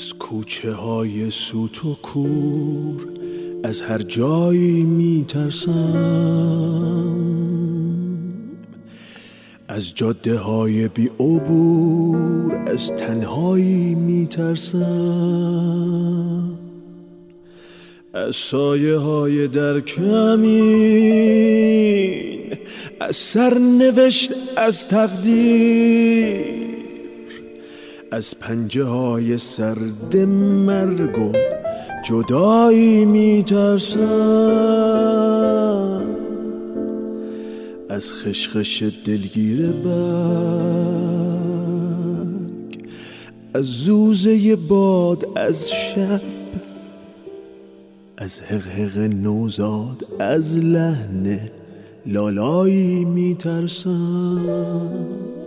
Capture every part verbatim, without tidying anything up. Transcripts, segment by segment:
از کوچه های سوت و کور از هر جایی میترسم، از جاده های بی عبور از تنهایی میترسم، از سایه های در کمین، از سرنوشت، از تقدیر، از پنجه های سرد مرگ و جدایی میترسم، از خشخش دلگیر برگ، از زوزه باد، از شب، از حقحق نوزاد، از لحن لالایی میترسم،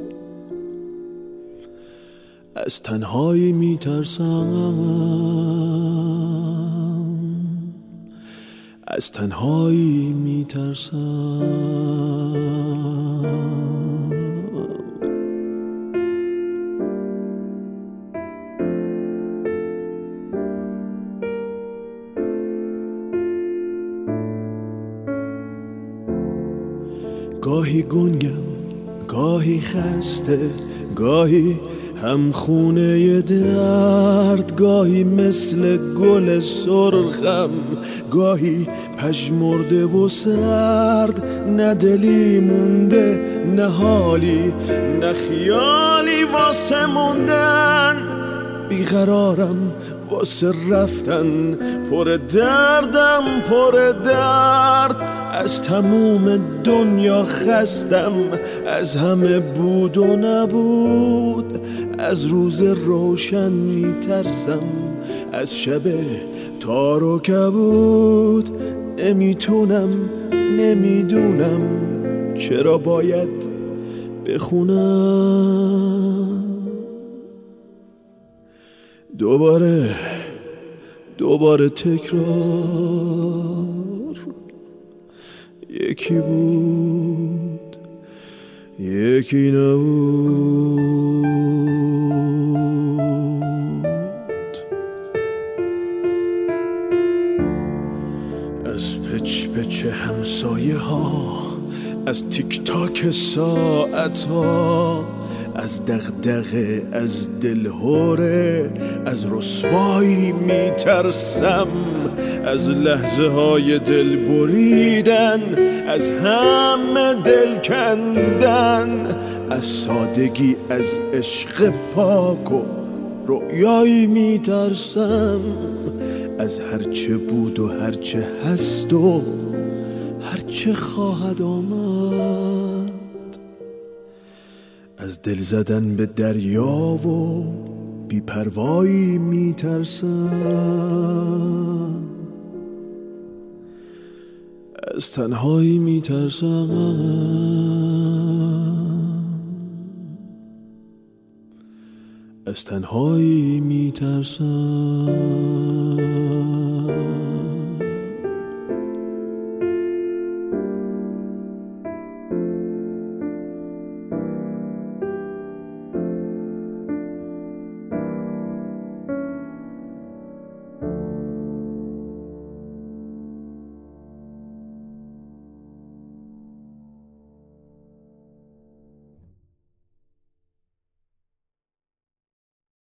از تنهایی میترسم، از تنهایی میترسم. گاهی گنگم، گاهی خسته، گاهی هم خونه درد، گاهی مثل گل سرخم، گاهی پژمرده و سرد، نه دلی مونده، نه حالی، نه خیالی واسه موندن، بیقرارم واسه رفتن، پر دردم پر درد، از تموم دنیا خستم، از همه بود و نبود، از روز روشن میترسم، از شب تار و کبود، نمیتونم نمیدونم چرا باید بخونم، دوباره دوباره تکرار، یکی بود یکی نبود، از پچ پچ همسایه ها، از تیک تاک ساعت ها، از دغدغه، از دلهوره، از رسوایی میترسم، از لحظه های دل بریدن، از همه دل کندن، از سادگی، از عشق پاک و رؤیایی میترسم، از هرچه بود و هرچه هست و هرچه خواهد آمد، از دل زدن به دریا و بی‌پروایی میترسم، از تنهایی میترسم، از تنهایی میترسم.